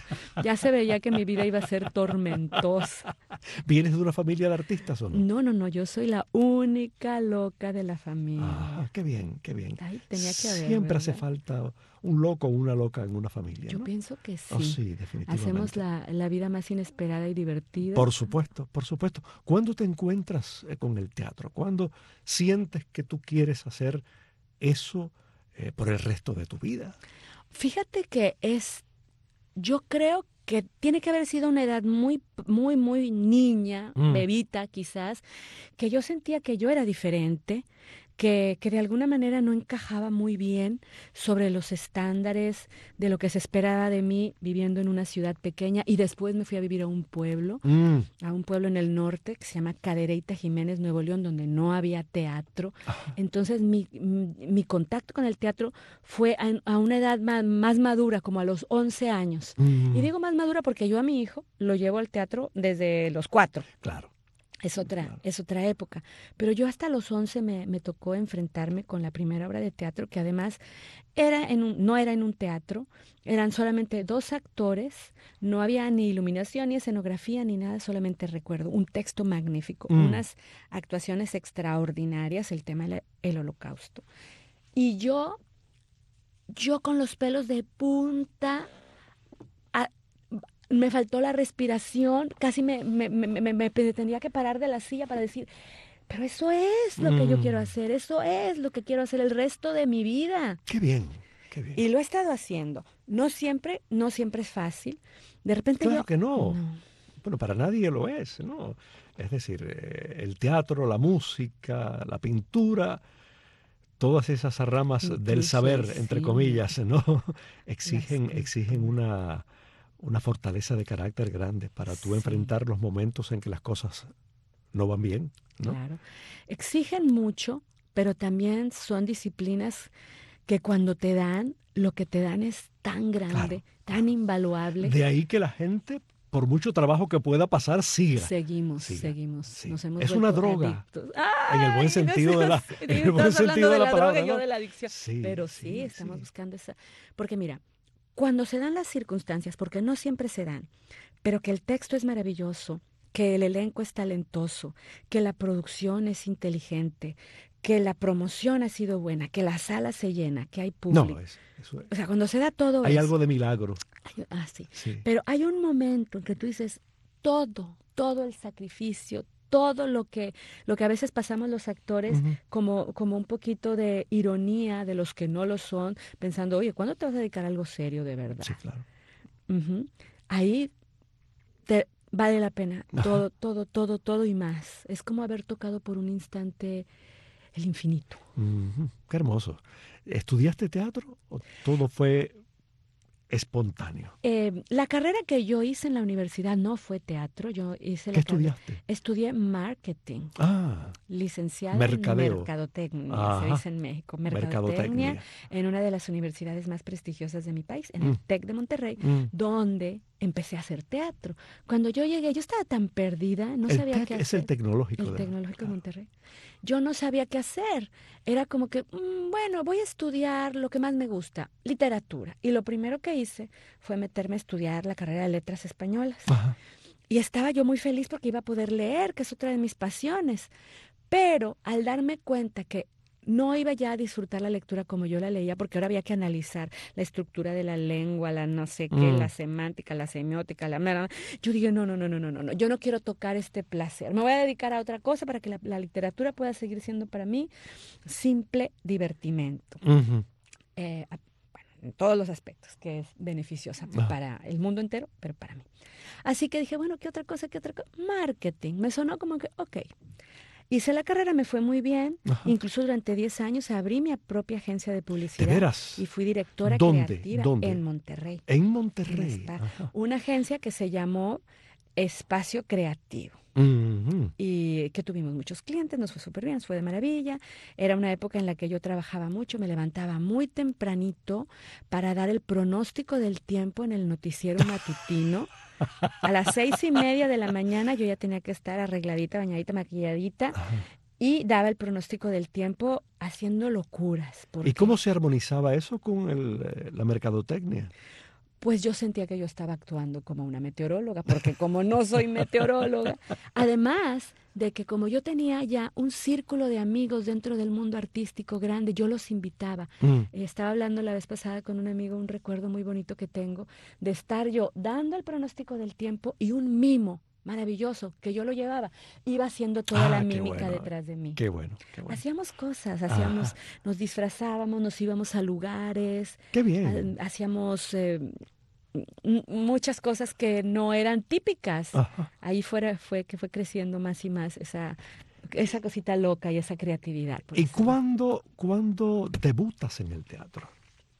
Ya se veía que mi vida iba a ser tormentosa. ¿Vienes de una familia de artistas o no? No, no, no, yo soy la única loca de la familia. Ah, qué bien, qué bien. Ay, tenía que haber, Siempre hace ¿verdad? falta un loco o una loca en una familia, Yo ¿no? pienso que sí. Oh, sí, definitivamente. Hacemos la, la vida más inesperada y divertida. Por supuesto, por supuesto. ¿Cuándo te encuentras eh, con el teatro? ¿Cuándo sientes que tú quieres hacer eso eh, por el resto de tu vida? Fíjate que es, yo creo que tiene que haber sido una edad muy, muy, muy niña, Mm. bebita quizás, que yo sentía que yo era diferente, que, que de alguna manera no encajaba muy bien sobre los estándares de lo que se esperaba de mí viviendo en una ciudad pequeña, y después me fui a vivir a un pueblo, Mm. a un pueblo en el norte que se llama Cadereyta Jiménez, Nuevo León, donde no había teatro. Entonces mi, mi, mi contacto con el teatro fue a, a una edad más, más madura, como a los once años. Mm. Y digo más madura porque yo a mi hijo lo llevo al teatro desde los cuatro. Claro. Es otra, Claro. es otra época. Pero yo hasta los once me, me tocó enfrentarme con la primera obra de teatro, que además era en un, no era en un teatro, eran solamente dos actores, no había ni iluminación, ni escenografía, ni nada, solamente recuerdo un texto magnífico, Mm. unas actuaciones extraordinarias, el tema del el holocausto. Y yo, yo con los pelos de punta, a- me faltó la respiración, casi me, me, me, me- me tendría que parar de la silla para decir, pero eso es lo que yo Mm. quiero hacer, eso es lo que quiero hacer el resto de mi vida. Qué bien, qué bien. Y lo he estado haciendo. No siempre, no siempre es fácil. De repente Claro yo... que no. No. Bueno, para nadie lo es, ¿no? Es decir, eh, el teatro, la música, la pintura, todas esas ramas del Incluso saber, el entre cine. comillas, ¿no? Exigen, escritura. exigen una, una fortaleza de carácter grande para tú Sí. enfrentar los momentos en que las cosas no van bien, ¿no? Claro. Exigen mucho, pero también son disciplinas que cuando te dan, lo que te dan es tan grande, tan invaluable. De ahí que la gente, por mucho trabajo que pueda pasar, siga. Seguimos, Siga, seguimos. sí. Nos hemos Es una vuelto droga, adictos. en el buen Ay, sentido de la- sí, en el buen estás hablando sentido de la droga palabra, y yo ¿no? de la adicción. Sí, Pero sí, sí, estamos sí. buscando esa. Porque mira, cuando se dan las circunstancias, porque no siempre se dan, pero que el texto es maravilloso, que el elenco es talentoso, que la producción es inteligente, que la promoción ha sido buena, que la sala se llena, que hay público. No, es, eso es. O sea, cuando se da todo Hay eso. algo de milagro. Ay, ah, sí. Sí. Pero hay un momento en que tú dices, todo, todo el sacrificio, todo lo que, lo que a veces pasamos los actores Ujú. como, como un poquito de ironía de los que no lo son, pensando, oye, ¿cuándo te vas a dedicar a algo serio de verdad? Sí, claro. Ujú. Ahí te vale la pena Ajá. todo, todo, todo, todo y más. Es como haber tocado por un instante el infinito. Ujú. Qué hermoso. ¿Estudiaste teatro o todo fue espontáneo? Eh, la carrera que yo hice en la universidad no fue teatro, yo hice ¿Qué la carrera. estudiaste? Estudié marketing, Ah, licenciada mercadeo. en mercadotecnia, se Ajá. dice en México, mercadotecnia, Mercadotecnia. en una de las universidades más prestigiosas de mi país, en Mm. el TEC de Monterrey, Mm. donde empecé a hacer teatro. Cuando yo llegué, yo estaba tan perdida, no el sabía TEC qué es hacer. el tecnológico. El de- Tecnológico de claro. Monterrey. Yo no sabía qué hacer. Era como que, mm, bueno, voy a estudiar lo que más me gusta, literatura. Y lo primero que hice fue meterme a estudiar la carrera de letras españolas. Ajá. Y estaba yo muy feliz porque iba a poder leer, que es otra de mis pasiones. Pero al darme cuenta que no iba ya a disfrutar la lectura como yo la leía, porque ahora había que analizar la estructura de la lengua, la no sé qué, Mm. la semántica, la semiótica, la... bla, bla, bla. Yo dije, no, no, no, no, no, no, no, yo no quiero tocar este placer. Me voy a dedicar a otra cosa para que la, la literatura pueda seguir siendo para mí simple divertimento. Ujú. Eh, a- bueno, en todos los aspectos, que es beneficiosa Ajá. para el mundo entero, pero para mí. Así que dije, bueno, ¿qué otra cosa? ¿Qué otra cosa? Marketing. Me sonó como que, ok. Hice la carrera, me fue muy bien. Ajá. Incluso durante diez años abrí mi propia agencia de publicidad. ¿De veras? Y fui directora ¿Dónde? creativa ¿Dónde? en Monterrey. En en Monterrey. Spa. Ajá. Una agencia que se llamó Espacio Creativo. Ujú. Y que tuvimos muchos clientes, nos fue súper bien, nos fue de maravilla. Era una época en la que yo trabajaba mucho, me levantaba muy tempranito para dar el pronóstico del tiempo en el noticiero matutino. A las seis y media de la mañana yo ya tenía que estar arregladita, bañadita, maquilladita Ajá. y daba el pronóstico del tiempo haciendo locuras. ¿Y porque, cómo se armonizaba eso con el, eh, la mercadotecnia? Pues yo sentía que yo estaba actuando como una meteoróloga, porque como no soy meteoróloga, además de que como yo tenía ya un círculo de amigos dentro del mundo artístico grande, yo los invitaba. Mm. Eh, Estaba hablando la vez pasada con un amigo, un recuerdo muy bonito que tengo, de estar yo dando el pronóstico del tiempo y un mimo maravilloso que yo lo llevaba, iba haciendo toda Ah, la qué mímica bueno. detrás de mí. Qué bueno, qué bueno. Hacíamos cosas, hacíamos, Ajá. nos disfrazábamos, nos íbamos a lugares, Qué bien. ha- hacíamos eh, m- muchas cosas que no eran típicas. Ajá. Ahí fuera fue que fue creciendo más y más esa, esa cosita loca y esa creatividad. por ¿Y decirlo. cuándo, cuándo debutas en el teatro?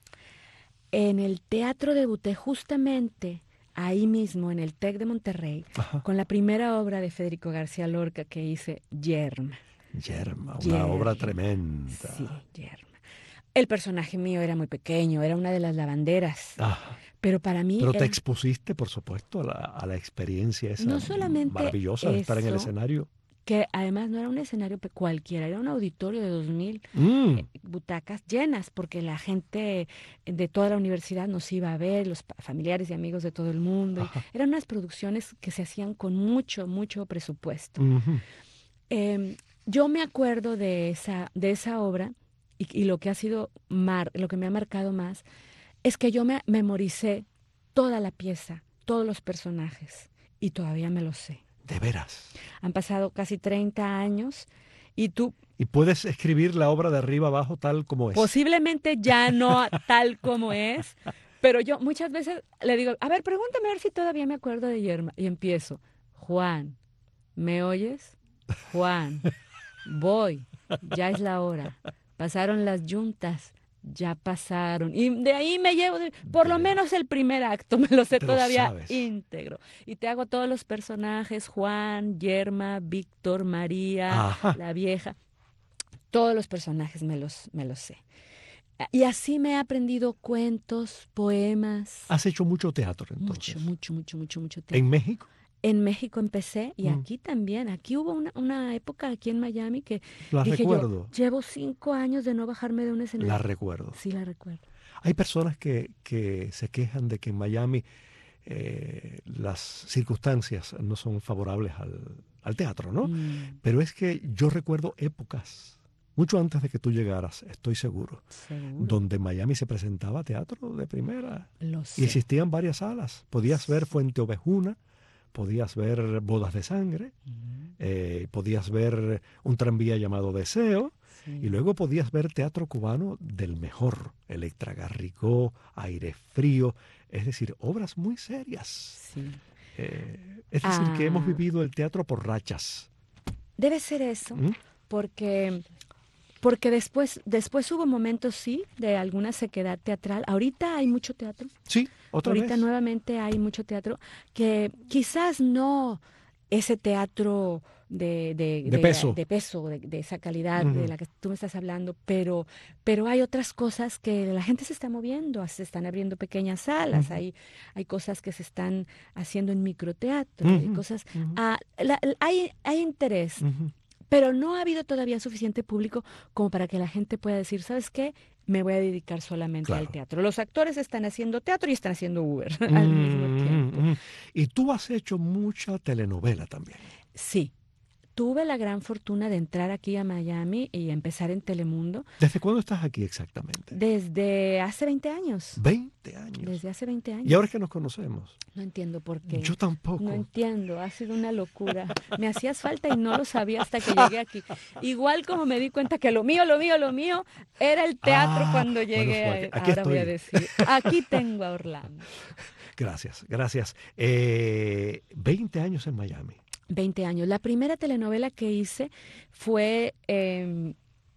En el teatro debuté justamente ahí mismo, en el TEC de Monterrey, Ajá. con la primera obra de Federico García Lorca que hice, Yerma. Yerma, una Yerma. obra tremenda. Sí, Yerma. El personaje mío era muy pequeño, era una de las lavanderas, Ajá. pero para mí Pero te era- expusiste, por supuesto, a la, a la experiencia esa No solamente maravillosa de estar en el eso, escenario. que además no era un escenario pe- cualquiera, era un auditorio de dos mil Mm. eh, butacas llenas, porque la gente de toda la universidad nos iba a ver, los pa- familiares y amigos de todo el mundo. y Ajá. eran unas producciones que se hacían con mucho, mucho presupuesto. Ujú. Eh, yo me acuerdo de esa, de esa obra y, y lo que ha sido mar, lo que me ha marcado más es que yo me memoricé toda la pieza, todos los personajes y todavía me lo sé. De veras. Han pasado casi treinta años y tú Y puedes escribir la obra de arriba abajo tal como es. posiblemente ya no a- tal como es, pero yo muchas veces le digo, a ver, pregúntame a ver si todavía me acuerdo de Yerma. Y empiezo, Juan, ¿me oyes? Juan, voy, ya es la hora. Pasaron las yuntas, ya pasaron. Y de ahí me llevo, de- por De lo veras. menos el primer acto, me lo sé Te lo todavía sabes. íntegro. Y te hago todos los personajes, Juan, Yerma, Víctor, María, Ajá. la vieja. Todos los personajes me los, me los sé. Y así me he aprendido cuentos, poemas. Has hecho mucho teatro entonces. Mucho, mucho, mucho, mucho, mucho teatro. ¿En México? En México empecé y Mm. aquí también. Aquí hubo una, una época aquí en Miami que La dije recuerdo. yo, llevo cinco años de no bajarme de un escenario. La recuerdo. Sí, la recuerdo. Hay personas que, que se quejan de que en Miami eh, las circunstancias no son favorables al, al teatro, ¿no? Mm, Pero es que yo recuerdo épocas, mucho antes de que tú llegaras, estoy seguro, seguro. donde en Miami se presentaba teatro de primera Lo y sé. existían varias salas. Podías ver Fuente Ovejuna, podías ver Bodas de Sangre, uh-huh. eh, podías ver un tranvía llamado Deseo, sí. y luego podías ver teatro cubano del mejor, Electra Garrigó, Aire Frío, es decir, obras muy serias. Sí. Eh, es decir, ah. que hemos vivido el teatro por rachas. Debe ser eso, ¿Mm? porque... Porque después, después hubo momentos, sí, de alguna sequedad teatral. Ahorita hay mucho teatro. Sí, otra Ahorita vez. nuevamente hay mucho teatro, que quizás no ese teatro de, de, de, de peso, de, peso de, de esa calidad uh-huh. de la que tú me estás hablando, pero, pero hay otras cosas que la gente se está moviendo, se están abriendo pequeñas salas, uh-huh. hay, hay cosas que se están haciendo en microteatro, uh-huh. hay cosas, uh-huh. ah, la, hay, hay interés. Uh-huh. Pero no ha habido todavía suficiente público como para que la gente pueda decir, ¿sabes qué? Me voy a dedicar solamente claro. al teatro. Los actores están haciendo teatro y están haciendo Uber mm, al mismo tiempo. Mm, y tú has hecho mucha telenovela también. Sí. Tuve la gran fortuna de entrar aquí a Miami y empezar en Telemundo. ¿Desde cuándo estás aquí exactamente? Desde hace veinte años. veinte años. Desde hace veinte años. ¿Y ahora es que nos conocemos? No entiendo por qué. Yo tampoco. No entiendo, ha sido una locura. Me hacías falta y no lo sabía hasta que llegué aquí. Igual como me di cuenta que lo mío, lo mío, lo mío era el teatro ah, cuando llegué. Bueno, aquí, aquí ahora estoy. voy a decir, aquí tengo a Orlando. Gracias, gracias. Eh, veinte años en Miami. veinte años. La primera telenovela que hice fue eh,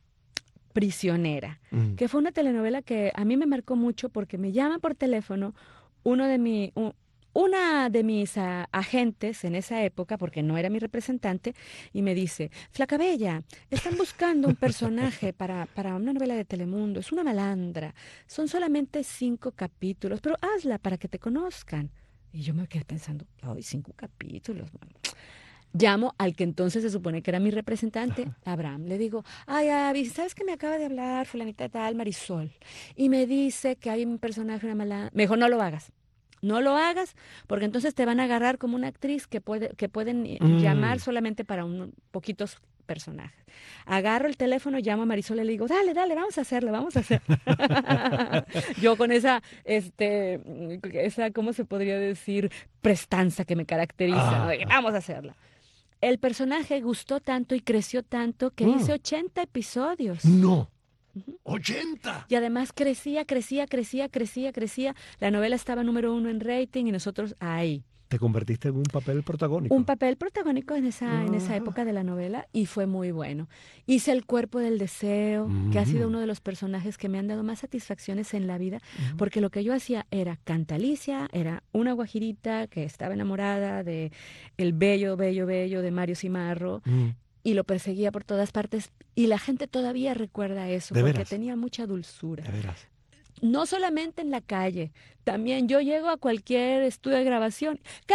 Prisionera, mm. que fue una telenovela que a mí me marcó mucho porque me llama por teléfono uno de mi, un, una de mis uh, agentes en esa época, porque no era mi representante, y me dice, Flaca Bella, están buscando un personaje para, para una novela de Telemundo, es una malandra, son solamente cinco capítulos, pero hazla para que te conozcan. Y yo me quedé pensando, ay, cinco capítulos, man. Llamo al que entonces se supone que era mi representante, Abraham. Le digo, ay, Abby, ¿sabes que me acaba de hablar fulanita de tal, Marisol? Y me dice que hay un personaje, una mala... Me dijo, no lo hagas. No lo hagas, porque entonces te van a agarrar como una actriz que, puede, que pueden mm. llamar solamente para un, poquitos personajes. Agarro el teléfono, llamo a Marisol y le digo, dale, dale, vamos a hacerlo, vamos a hacerlo. Yo con esa, este, esa, ¿cómo se podría decir? Prestanza que me caracteriza. Ah. Vamos a hacerla. El personaje gustó tanto y creció tanto que mm. hice ochenta episodios. No. Uh-huh. ¡ochenta! Y además crecía, crecía, crecía, crecía, crecía. La novela estaba número uno en rating y nosotros ahí. Te convertiste en un papel protagónico. Un papel protagónico en esa, uh-huh. en esa época de la novela y fue muy bueno. Hice El Cuerpo del Deseo, uh-huh. que ha sido uno de los personajes que me han dado más satisfacciones en la vida, uh-huh. porque lo que yo hacía era Cantalicia, era una guajirita que estaba enamorada de el bello, bello, bello de Mario Cimarro, uh-huh. y lo perseguía por todas partes y la gente todavía recuerda eso porque veras? tenía mucha dulzura. De veras. No solamente en la calle, también yo llego a cualquier estudio de grabación,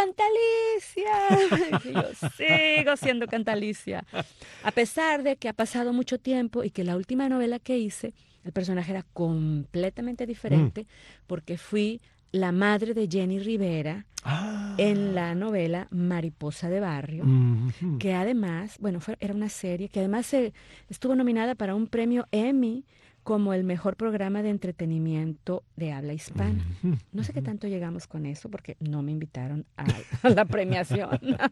¡Cantalicia! Y yo sigo siendo Cantalicia. A pesar de que ha pasado mucho tiempo y que la última novela que hice, el personaje era completamente diferente mm. porque fui la madre de Jenny Rivera ah. en la novela Mariposa de Barrio, mm-hmm. que además, bueno, fue, era una serie que además se, estuvo nominada para un premio Emmy como el mejor programa de entretenimiento de habla hispana. Mm-hmm. No sé qué tanto llegamos con eso porque no me invitaron a, a la premiación.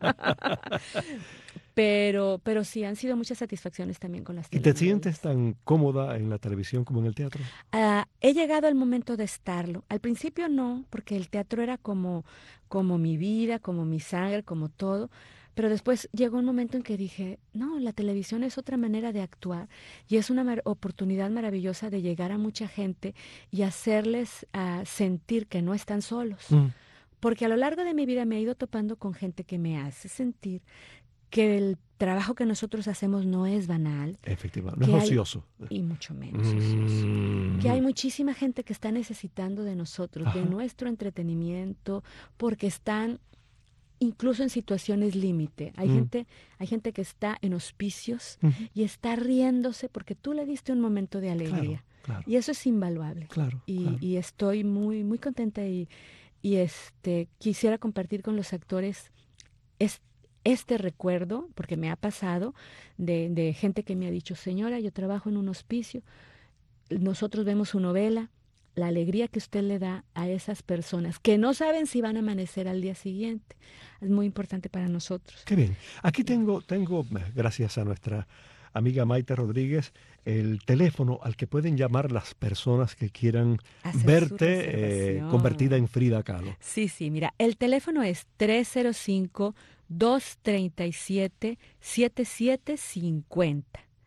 Pero, pero sí, han sido muchas satisfacciones también con las telenovelas. ¿Y te sientes tan cómoda en la televisión como en el teatro? Uh, he llegado al momento de estarlo. Al principio no, porque el teatro era como, como mi vida, como mi sangre, como todo. Pero después llegó un momento en que dije, no, la televisión es otra manera de actuar y es una mar- oportunidad maravillosa de llegar a mucha gente y hacerles uh, sentir que no están solos. Mm. Porque a lo largo de mi vida me he ido topando con gente que me hace sentir que el trabajo que nosotros hacemos no es banal. Efectivamente, no es ocioso. Hay, y mucho menos mm. ocioso. Que hay muchísima gente que está necesitando de nosotros, Ajá. de nuestro entretenimiento, porque están incluso en situaciones límite. Hay mm. gente, hay gente que está en hospicios uh-huh. y está riéndose porque tú le diste un momento de alegría. Claro, claro. Y eso es invaluable. Claro, y, claro. y estoy muy, muy contenta y, y este quisiera compartir con los actores este este recuerdo, porque me ha pasado, de, de gente que me ha dicho, señora, yo trabajo en un hospicio, nosotros vemos su novela, la alegría que usted le da a esas personas que no saben si van a amanecer al día siguiente. Es muy importante para nosotros. Qué bien. Aquí tengo, tengo, gracias a nuestra amiga Maite Rodríguez, el teléfono al que pueden llamar las personas que quieran Hacer verte su eh, reservación. convertida en Frida Kahlo. Sí, sí, mira, el teléfono es tres cero cinco, dos tres siete, siete siete cinco cero.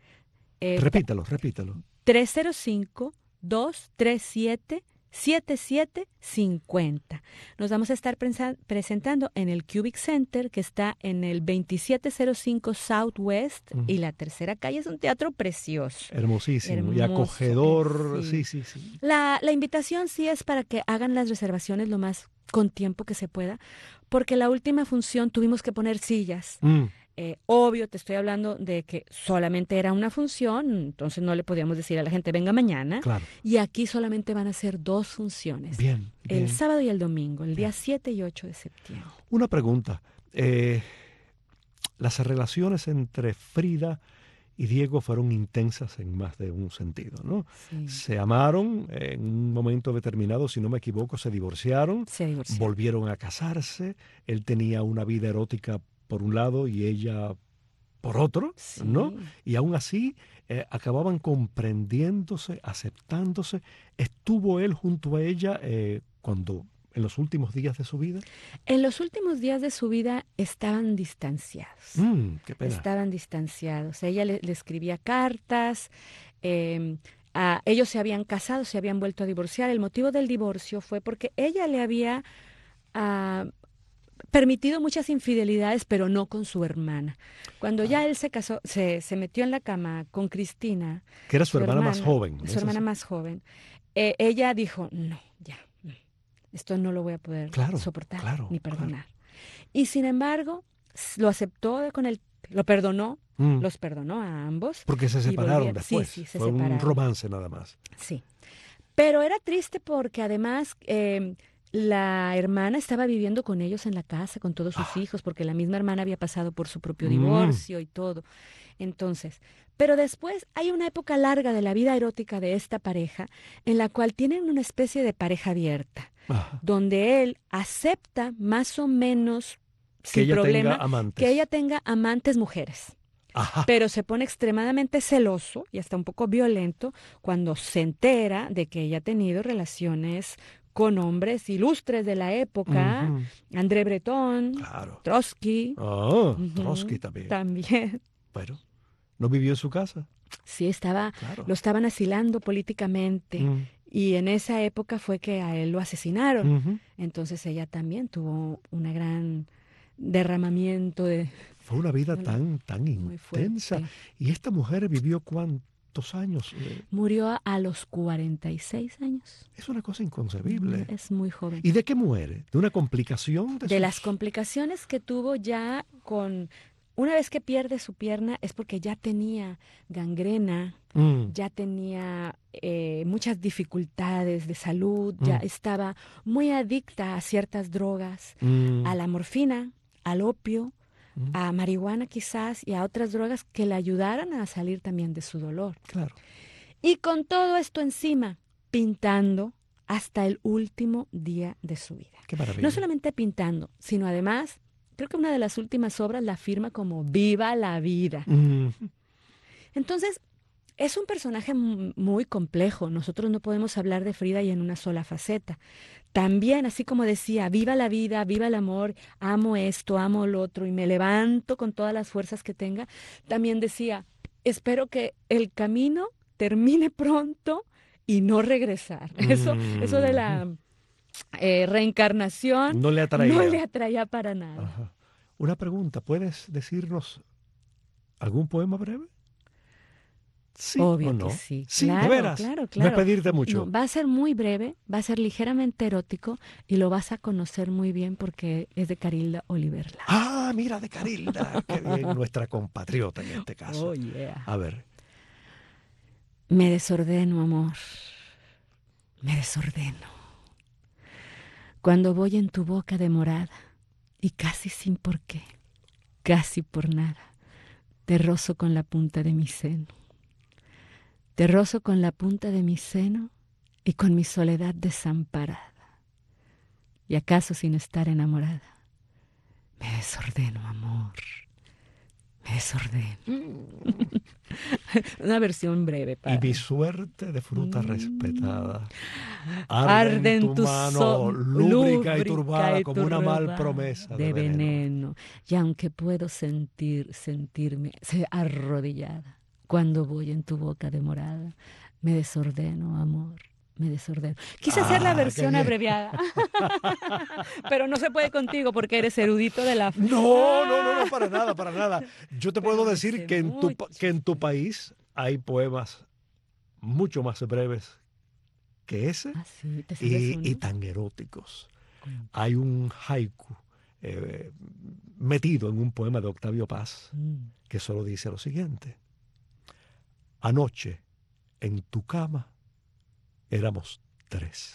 Eh, Repítalo, repítalo. tres cero cinco, dos tres siete, siete siete cinco cero. Nos vamos a estar presa- presentando en el Cubic Center, que está en el veintisiete cero cinco Southwest, Ujú. y la tercera calle. Es un teatro precioso. Hermosísimo y Hermoso, acogedor. eh, Sí, sí. sí, sí. La, la invitación sí es para que hagan las reservaciones lo más con tiempo que se pueda, porque la última función tuvimos que poner sillas. Mm, Eh, obvio, te estoy hablando de que solamente era una función, entonces no le podíamos decir a la gente, venga mañana. claro. Y aquí solamente van a ser dos funciones, Bien, bien. el sábado y el domingo, el día Bien. siete y ocho de septiembre. Una pregunta. Eh, las relaciones entre Frida y Diego fueron intensas en más de un sentido, ¿no? Sí, Se amaron en un momento determinado, si no me equivoco, se divorciaron, se divorció. volvieron a casarse, él tenía una vida erótica por un lado y ella por otro, Sí. ¿no? Y aún así eh, acababan comprendiéndose, aceptándose. ¿Estuvo él junto a ella eh, cuando en los últimos días de su vida? En los últimos días de su vida estaban distanciados. Mm, qué pena. Estaban distanciados. Ella le, le escribía cartas, eh, a- ellos se habían casado, se habían vuelto a divorciar. El motivo del divorcio fue porque ella le había ah, permitido muchas infidelidades, pero no con su hermana. Cuando ya él se casó, se, se metió en la cama con Cristina, Que era su, hermana, más joven. ¿no su es hermana así? más joven, eh, ella dijo, no, ya, no, esto no lo voy a poder Claro, soportar claro, ni claro. perdonar. Y sin embargo, s- lo aceptó con el, lo perdonó, Mm, los perdonó a ambos. porque se y separaron volvieron- sí, después. sí, se Fue un separaron. romance nada más. Sí. Pero era triste porque además eh, la hermana estaba viviendo con ellos en la casa, con todos sus Ah. hijos, porque la misma hermana había pasado por su propio Mm. divorcio y todo. Entonces, pero después hay una época larga de la vida erótica de esta pareja en la cual tienen una especie de pareja abierta, Ajá. donde él acepta más o menos Que sin ella problema tenga amantes. que ella tenga amantes mujeres. Ajá. Pero se pone extremadamente celoso y hasta un poco violento cuando se entera de que ella ha tenido relaciones con hombres ilustres de la época, Ujú, André Breton, claro. Trotsky. Ah, Ujú, Trotsky también. También. Bueno, ¿no vivió en su casa? Sí, estaba, Claro. lo estaban asilando políticamente Mm, y en esa época fue que a él lo asesinaron. ujú. Entonces ella también tuvo una gran derramamiento de... Fue una vida Muy- tan, tan muy intensa. fuerte. ¿Y esta mujer vivió cuántos años? Eh, Murió a, a los cuarenta y seis años. Es una cosa inconcebible. Es muy joven. ¿Y de qué muere? ¿De una complicación? De, De sus- las complicaciones que tuvo ya con... Una vez que pierde su pierna es porque ya tenía gangrena, Mm, ya tenía eh, muchas dificultades de salud, ya Mm. estaba muy adicta a ciertas drogas, mm, a la morfina, al opio, mm, a marihuana quizás y a otras drogas que le ayudaran a salir también de su dolor. Claro. Y con todo esto encima, pintando hasta el último día de su vida. Qué maravilla. No solamente pintando, sino además, creo que una de las últimas obras la firma como Viva la vida. Mm, Entonces, es un personaje m- muy complejo. Nosotros no podemos hablar de Frida y en una sola faceta. También, así como decía, viva la vida, viva el amor, amo esto, amo lo otro y me levanto con todas las fuerzas que tenga, también decía, espero que el camino termine pronto y no regresar. Eso, eso de la eh, reencarnación no le atraía. no le atraía para nada. Ajá. Una pregunta, ¿puedes decirnos algún poema breve? ¿Sí Obvio o no? que sí. Sí, claro, de veras. claro, No es claro. pedirte mucho. No, va a ser muy breve, va a ser ligeramente erótico y lo vas a conocer muy bien porque es de Carilda Oliverla. Ah, mira, de Carilda. Qué bien, nuestra compatriota en este caso. Oh, yeah. A ver. Me desordeno, amor. Me desordeno. Cuando voy en tu boca demorada y casi sin por qué, casi por nada, te rozo con la punta de mi seno. Te rozo con la punta de mi seno y con mi soledad desamparada, y acaso sin estar enamorada, me desordeno, amor, me desordeno. Una versión breve. Para... Y mi suerte de fruta mm. respetada arde, arde en tu mano, so, lúbrica y turbada, y como una mal promesa de, de veneno. veneno. Y aunque puedo sentir, sentirme arrodillada cuando voy en tu boca demorada, me desordeno, amor. Me desordeno. Quise ah, hacer la versión abreviada, pero no se puede contigo porque eres erudito de la... No, no, no, no, para nada, para nada. Yo te pero puedo decir que en, tu, que en tu país hay poemas mucho más breves que ese ah, sí, ¿te y, y tan eróticos. ¿Cómo? Hay un haiku eh, metido en un poema de Octavio Paz mm. que solo dice lo siguiente. Anoche, en tu cama, éramos tres.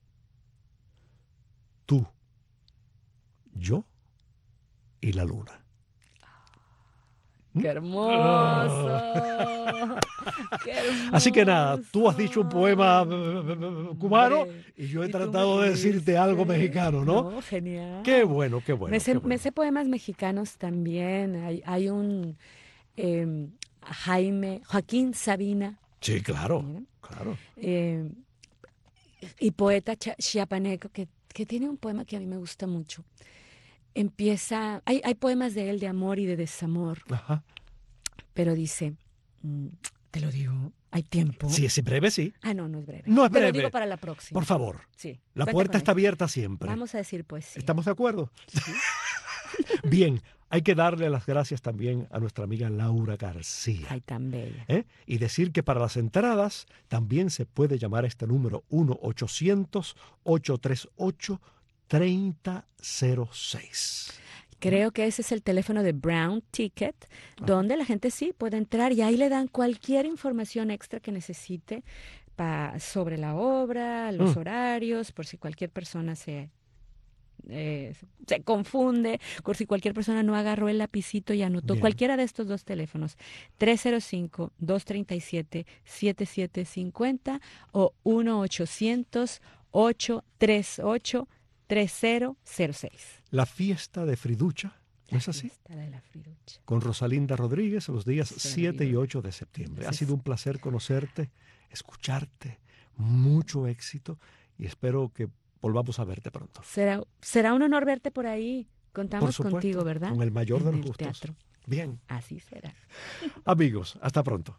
Tú, yo y la luna. ¡Qué hermoso! Oh. ¡Qué hermoso! Así que nada, tú has dicho un poema cubano y yo he tratado de decirte algo mexicano, ¿no? No, genial. Qué bueno, qué bueno. Me sé, qué bueno. Me sé poemas mexicanos también. Hay, hay un eh, Jaime, Joaquín Sabina. Sí, claro, ¿sí? claro. Eh, y poeta chiapaneco que, que tiene un poema que a mí me gusta mucho. Empieza, hay, hay poemas de él de amor y de desamor. Ajá. Pero dice, te lo digo, hay tiempo. Sí, es breve, sí. Ah, no, no es breve. No es breve. Te lo digo para la próxima. Por favor. Sí. La puerta está abierta siempre. Vamos a decir poesía. ¿Estamos de acuerdo? Sí. Bien, hay que darle las gracias también a nuestra amiga Laura García. Ay, tan bella. ¿Eh? Y decir que para las entradas también se puede llamar a este número uno ochocientos, ocho tres ocho, tres cero cero seis. Creo que ese es el teléfono de Brown Ticket, ah. donde la gente sí puede entrar y ahí le dan cualquier información extra que necesite pa, sobre la obra, los mm. horarios, por si cualquier persona se... Eh, se confunde, por si cualquier persona no agarró el lapicito y anotó. Bien. Cualquiera de estos dos teléfonos, tres cero cinco, dos tres siete, siete siete cinco cero o uno ochocientos, ocho tres ocho, tres cero cero seis. La fiesta de Friducha, ¿no es así? La fiesta de la Friducha. Con Rosalinda Rodríguez los días siete y ocho de septiembre. Entonces, ha sido un placer conocerte, escucharte, mucho éxito y espero que volvamos a verte pronto. Será, será un honor verte por ahí. Contamos por supuesto, contigo, ¿verdad? Con el mayor en de los el gustos. Teatro. Bien. Así será. Amigos, hasta pronto.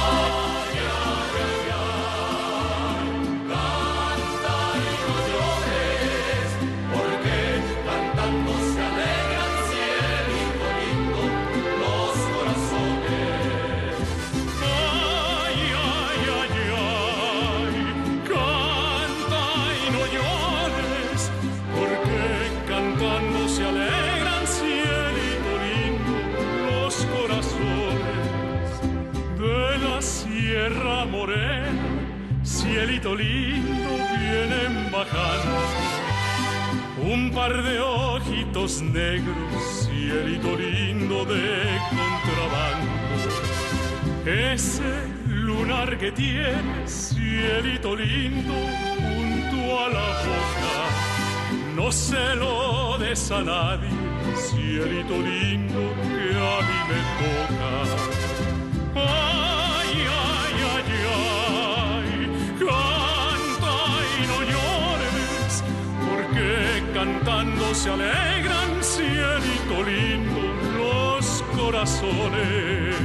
Cielito lindo, vienen bajando un par de ojitos negros, cielito lindo de contrabando. Ese lunar que tienes, cielito lindo, junto a la boca, no se lo des a nadie, cielito lindo que a mí me toca. Ay, ay, ay, ay, canta y no llores, porque cantando se alegran, cielito lindo, los corazones.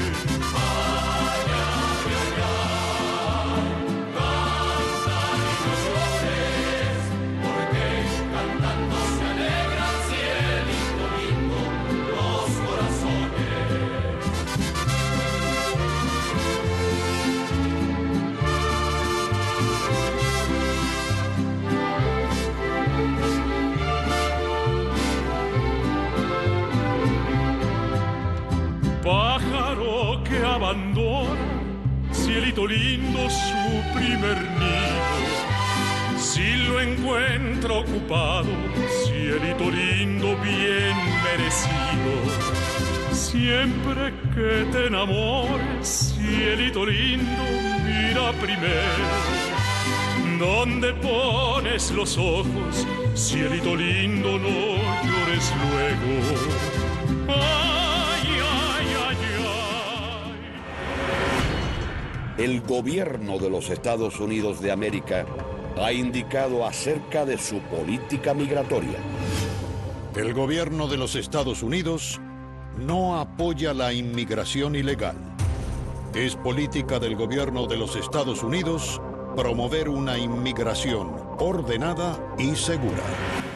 Pájaro que abandona, cielito lindo, su primer nido. Si lo encuentro ocupado, cielito lindo, bien merecido. Siempre que te enamores, cielito lindo, mira primero. ¿Dónde pones los ojos? Cielito lindo, no llores luego. Ay, ay, ay, ay. El gobierno de los Estados Unidos de América ha indicado acerca de su política migratoria. El gobierno de los Estados Unidos no apoya la inmigración ilegal. Es política del gobierno de los Estados Unidos promover una inmigración ordenada y segura.